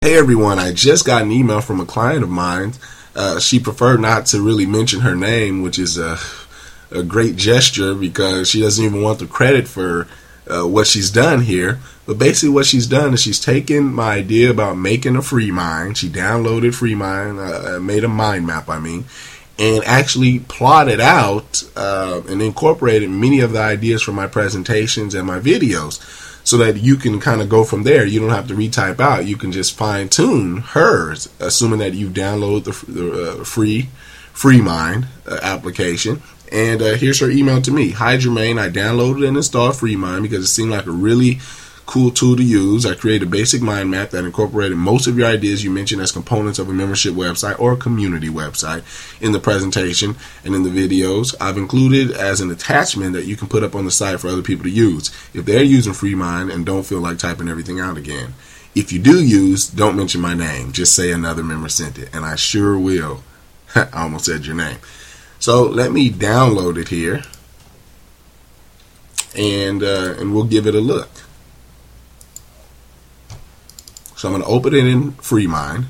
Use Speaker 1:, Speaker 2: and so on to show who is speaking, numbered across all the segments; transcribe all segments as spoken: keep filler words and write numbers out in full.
Speaker 1: Hey everyone, I just got an email from a client of mine. Uh, she preferred not to really mention her name, which is a, a great gesture because she doesn't even want the credit for uh, what she's done here. But basically what she's done is she's taken my idea about making a free mind. She downloaded FreeMind, uh, made a mind map, I mean, and actually plotted out uh, and incorporated many of the ideas from my presentations and my videos, so that you can kind of go from there. You don't have to retype out. You can just fine tune hers, assuming that you download the, the uh, free FreeMind uh, application. And uh, here's her email to me. Hi Jermaine, I downloaded and installed FreeMind because it seemed like a really cool tool to use. I created a basic mind map that incorporated most of your ideas you mentioned as components of a membership website or a community website in the presentation and in the videos. I've included as an attachment that you can put up on the site for other people to use if they're using FreeMind and don't feel like typing everything out again. If you do use, don't mention my name. Just say another member sent it, and I sure will. I almost said your name. So let me download it here, and uh, and we'll give it a look. So I'm going to open it in FreeMind.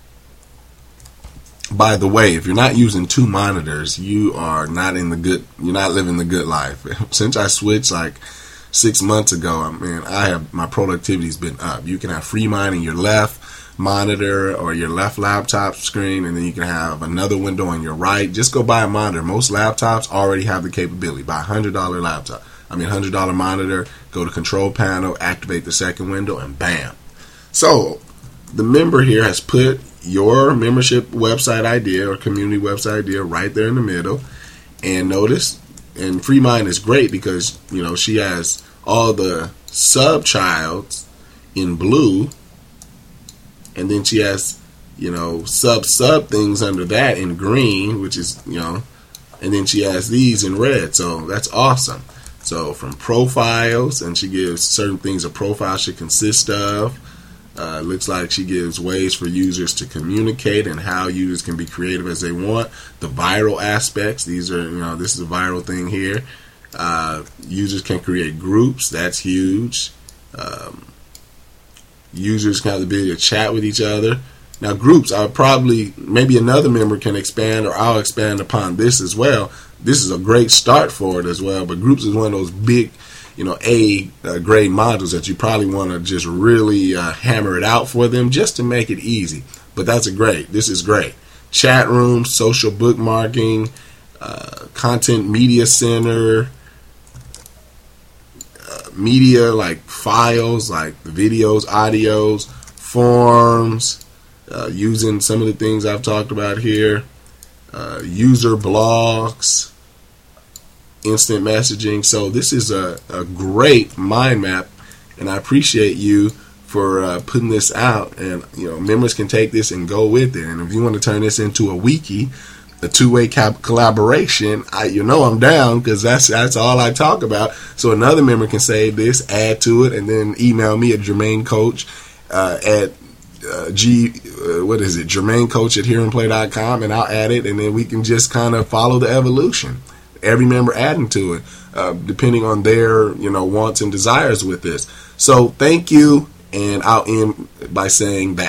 Speaker 1: By the way, if you're not using two monitors, you are not in the good. You're not living the good life. Since I switched like six months ago, I mean, I have my productivity's been up. You can have FreeMind in your left monitor or your left laptop screen, and then you can have another window on your right. Just go buy a monitor. Most laptops already have the capability. Buy a hundred dollar laptop. I mean, hundred dollar monitor. Go to Control Panel, activate the second window, and bam. So the member here has put your membership website idea or community website idea right there in the middle. And notice, and FreeMind is great because, you know, she has all the sub-childs in blue, and then she has, you know, sub-sub things under that in green, which is, you know, and then she has these in red. So that's awesome. So from profiles, and she gives certain things a profile should consist of. Uh, looks like she gives ways for users to communicate and how users can be creative as they want. The viral aspects, these are, you know, this is a viral thing here. Uh, users can create groups, that's huge. Um, users can have the ability to chat with each other. Now groups, I'll probably, maybe another member can expand, or I'll expand upon this as well. This is a great start for it as well, but groups is one of those big, you know, A uh, grade modules that you probably want to just really uh, hammer it out for them just to make it easy. But that's a great. This is great. Chat rooms, social bookmarking, uh, content media center, uh, media like files, like the videos, audios, forms, uh, using some of the things I've talked about here, uh, user blogs, instant messaging. So this is a, a great mind map, and I appreciate you for uh, putting this out. And you know, members can take this and go with it. And if you want to turn this into a wiki, a two-way cap- collaboration, I, you know I'm down, because that's that's all I talk about. So another member can save this, add to it, and then email me at Jermaine Coach uh, at uh, G uh, what is it Jermaine Coach at hear and play dot com, and I'll add it, and then we can just kind of follow the evolution. Every member adding to it, uh, depending on their, you know, wants and desires with this. So thank you, and I'll end by saying that